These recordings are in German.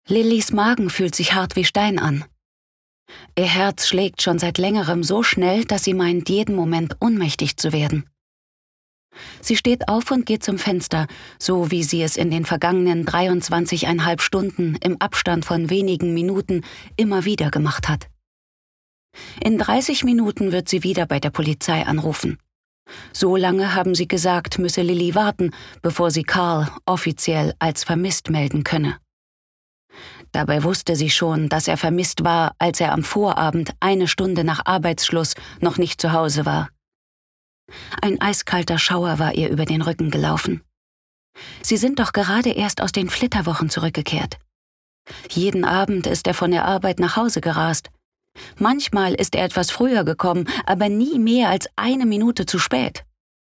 Lillys Magen fühlt sich hart wie Stein an. Ihr Herz schlägt schon seit längerem so schnell, dass sie meint, jeden Moment ohnmächtig zu werden. Sie steht auf und geht zum Fenster, so wie sie es in den vergangenen 23,5 Stunden im Abstand von wenigen Minuten immer wieder gemacht hat. In 30 Minuten wird sie wieder bei der Polizei anrufen. So lange, haben sie gesagt, müsse Lilly warten, bevor sie Carl offiziell als vermisst melden könne. Dabei wusste sie schon, dass er vermisst war, als er am Vorabend 1 Stunde nach Arbeitsschluss noch nicht zu Hause war. Ein eiskalter Schauer war ihr über den Rücken gelaufen. Sie sind doch gerade erst aus den Flitterwochen zurückgekehrt. Jeden Abend ist er von der Arbeit nach Hause gerast. Manchmal ist er etwas früher gekommen, aber nie mehr als 1 Minute zu spät.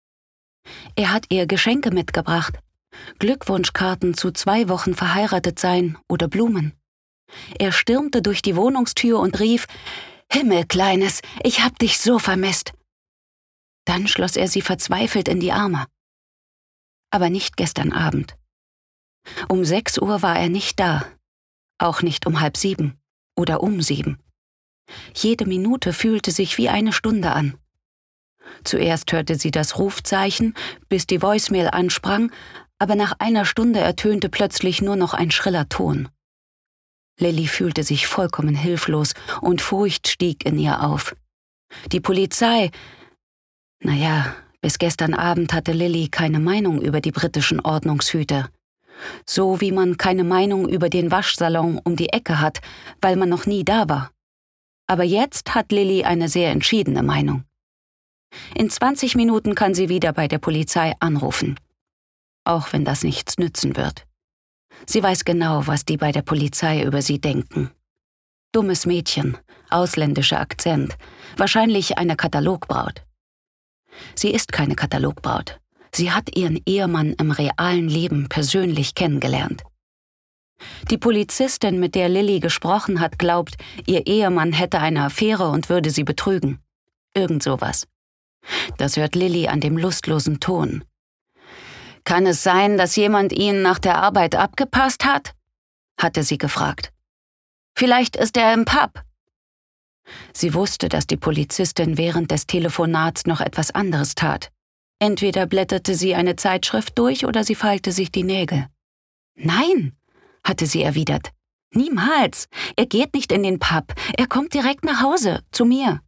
Er hat ihr Geschenke mitgebracht, Glückwunschkarten zu 2 Wochen verheiratet sein oder Blumen. Er stürmte durch die Wohnungstür und rief: »Himmel, Kleines, ich hab dich so vermisst!« Dann schloss er sie verzweifelt in die Arme. Aber nicht gestern Abend. Um 6 Uhr war er nicht da, auch nicht um 6:30 oder um 7. Jede Minute fühlte sich wie 1 Stunde an. Zuerst hörte sie das Rufzeichen, bis die Voicemail ansprang, aber nach 1 Stunde ertönte plötzlich nur noch ein schriller Ton. Lilly fühlte sich vollkommen hilflos und Furcht stieg in ihr auf. Die Polizei… Naja, bis gestern Abend hatte Lilly keine Meinung über die britischen Ordnungshüter. So wie man keine Meinung über den Waschsalon um die Ecke hat, weil man noch nie da war. Aber jetzt hat Lilly eine sehr entschiedene Meinung. In 20 Minuten kann sie wieder bei der Polizei anrufen. Auch wenn das nichts nützen wird. Sie weiß genau, was die bei der Polizei über sie denken. Dummes Mädchen, ausländischer Akzent, wahrscheinlich eine Katalogbraut. Sie ist keine Katalogbraut. Sie hat ihren Ehemann im realen Leben persönlich kennengelernt. Die Polizistin, mit der Lilly gesprochen hat, glaubt, ihr Ehemann hätte eine Affäre und würde sie betrügen. Irgend sowas. Das hört Lilly an dem lustlosen Ton. »Kann es sein, dass jemand ihn nach der Arbeit abgepasst hat?« hatte sie gefragt. »Vielleicht ist er im Pub.« Sie wusste, dass die Polizistin während des Telefonats noch etwas anderes tat. Entweder blätterte sie eine Zeitschrift durch oder sie feilte sich die Nägel. »Nein«, hatte sie erwidert. »Niemals. Er geht nicht in den Pub. Er kommt direkt nach Hause, zu mir.«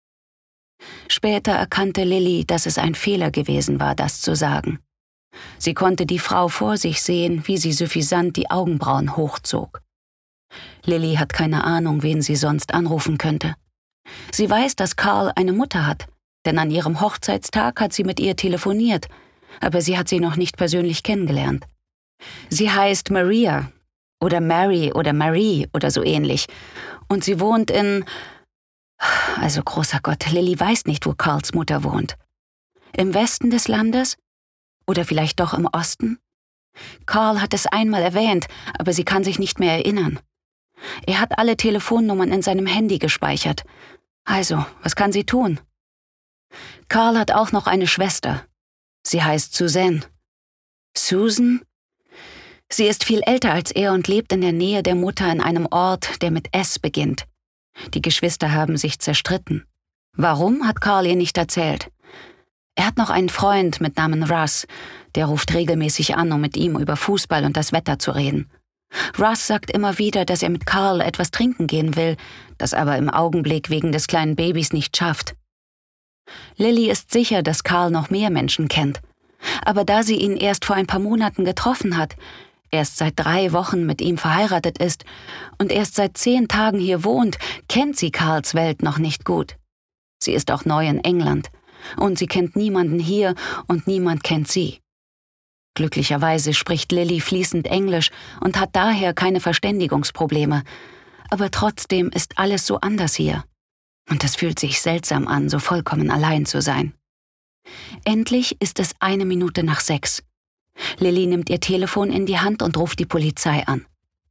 Später erkannte Lilly, dass es ein Fehler gewesen war, das zu sagen. Sie konnte die Frau vor sich sehen, wie sie suffisant die Augenbrauen hochzog. Lilly hat keine Ahnung, wen sie sonst anrufen könnte. Sie weiß, dass Carl eine Mutter hat, denn an ihrem Hochzeitstag hat sie mit ihr telefoniert, aber sie hat sie noch nicht persönlich kennengelernt. Sie heißt Maria oder Mary oder Marie oder so ähnlich und sie wohnt in… Also großer Gott, Lilly weiß nicht, wo Carls Mutter wohnt. Im Westen des Landes? Oder vielleicht doch im Osten? Carl hat es einmal erwähnt, aber sie kann sich nicht mehr erinnern. Er hat alle Telefonnummern in seinem Handy gespeichert. Also, was kann sie tun? Carl hat auch noch eine Schwester. Sie heißt Suzanne. Susan? Sie ist viel älter als er und lebt in der Nähe der Mutter in einem Ort, der mit S beginnt. Die Geschwister haben sich zerstritten. Warum, hat Carl ihr nicht erzählt. Er hat noch einen Freund mit Namen Russ, der ruft regelmäßig an, um mit ihm über Fußball und das Wetter zu reden. Russ sagt immer wieder, dass er mit Carl etwas trinken gehen will, das aber im Augenblick wegen des kleinen Babys nicht schafft. Lilly ist sicher, dass Carl noch mehr Menschen kennt. Aber da sie ihn erst vor ein paar Monaten getroffen hat, erst seit 3 Wochen mit ihm verheiratet ist und erst seit 10 Tagen hier wohnt, kennt sie Carls Welt noch nicht gut. Sie ist auch neu in England. Und sie kennt niemanden hier und niemand kennt sie. Glücklicherweise spricht Lilly fließend Englisch und hat daher keine Verständigungsprobleme. Aber trotzdem ist alles so anders hier. Und es fühlt sich seltsam an, so vollkommen allein zu sein. Endlich ist es 1 Minute nach 6. Lilly nimmt ihr Telefon in die Hand und ruft die Polizei an.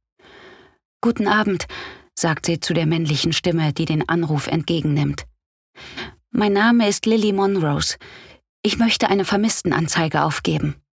»Guten Abend«, sagt sie zu der männlichen Stimme, die den Anruf entgegennimmt. »Mein Name ist Lilly Monrose. Ich möchte eine Vermisstenanzeige aufgeben.«